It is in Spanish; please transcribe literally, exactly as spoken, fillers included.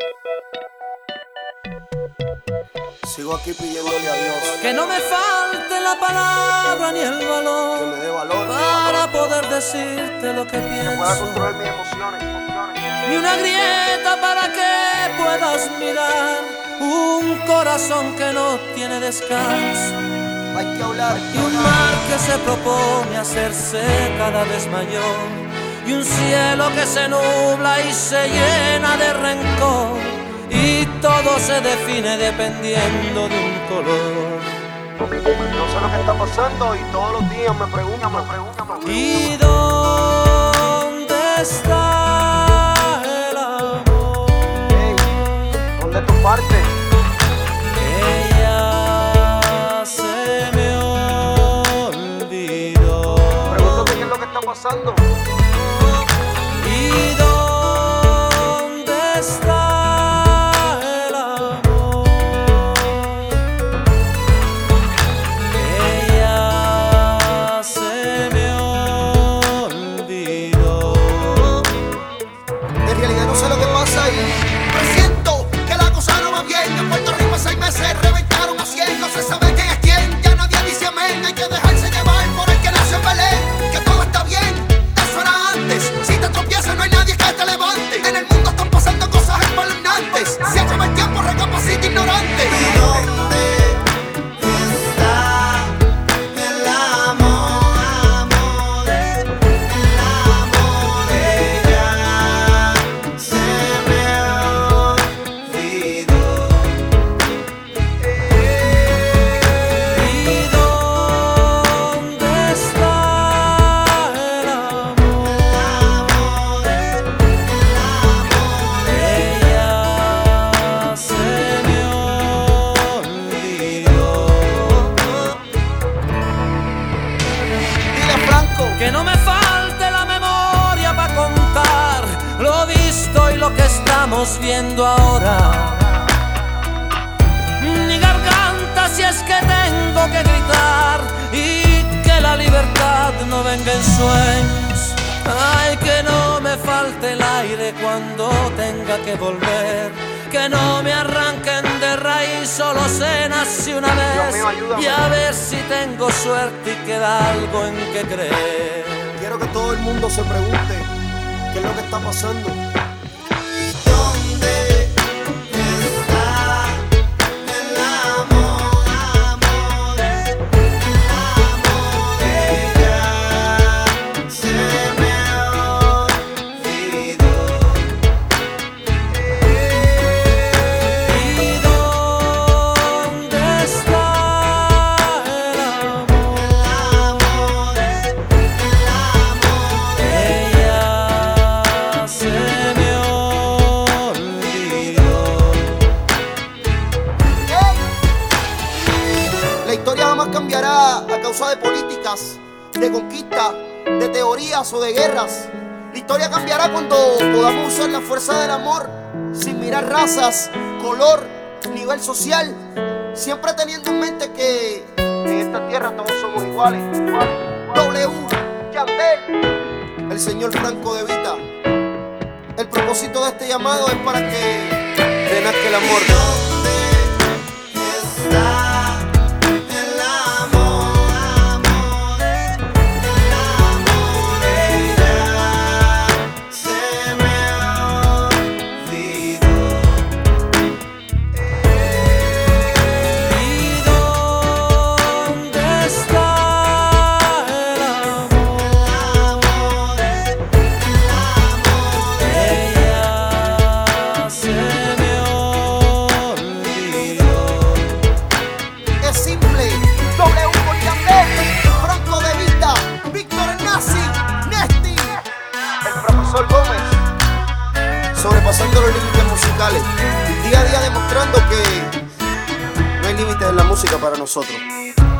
Sigo aquí pidiéndole a Dios que no me falte la palabra ni el que valor me dé valor, para poder decirte lo que que pueda pienso, controlar mis emociones, emociones. ni una grieta para que puedas mirar un corazón que no tiene descanso, Hay que hablar, hay que y un hablar. mar que se propone hacerse cada vez mayor, y un cielo que se nubla y se llena de rencor, y todo se define dependiendo de un color. No sé lo que está pasando y todos los días me preguntan, me preguntan, me preguntan. ¿Y dónde está el amor? Hey, ¿dónde es tu parte? Que ya se me olvidó. Pregúntate qué es lo que está pasando. ¿Y dónde está el amor? Que ya se me olvidó. En realidad no sé lo que pasa y Presiento que la cosa no va bien. En Puerto Rico seis meses reventaron a cien. No se sabe quién es quién, ya nadie dice amén. Hay que dejarse llevar por el que nació en Belén. Que todo está bien, eso era antes. Si te tropiezas no hay nadie que te levante. En el mundo están pasando cosas espeluznantes. Se acaba el tiempo, recapacita ignorante. ¿Y dónde está el amor, amor? El amor que ya se me olvidó. ¿Y dónde está el amor? Que ya se me olvidó. dile a Franco Que no me falte la memoria para contar lo visto y lo que estamos viendo ahora. Ni garganta si es que tengo que gritar, y que la libertad no venga en sueños. Ay, que no me falte el aire cuando tenga que volver, que no me arranquen de raíz, solo se nace una Dios vez, mío, ayúdame. y a ver si tengo suerte y queda algo en que creer. quiero que todo el mundo se pregunte qué es lo que está pasando. ¿Dónde está el amor, amor? El amor que ya se me olvidó. ¿Y dónde está el amor? El amor, el amor Que ya se me olvidó. La historia jamás cambiará a causa de políticas, de conquista, de teorías o de guerras. La historia cambiará cuando podamos usar la fuerza del amor sin mirar razas, color, nivel social, siempre teniendo en mente que en esta tierra todos somos iguales. W, Yandel, el señor Franco De Vita. El propósito de este llamado es para que renazca el amor. ¿Dónde está el amor, amor? El amor que ya se me olvidó. ¿Y dónde está el amor? El amor, el amor Que ya se me olvidó. Es simple, W con Yandel, Franco De Vita, Víctor Nazi, Nesty, el profesor Gómez, sobrepasando los límites musicales, día a día demostrando que no hay límites en la música para nosotros.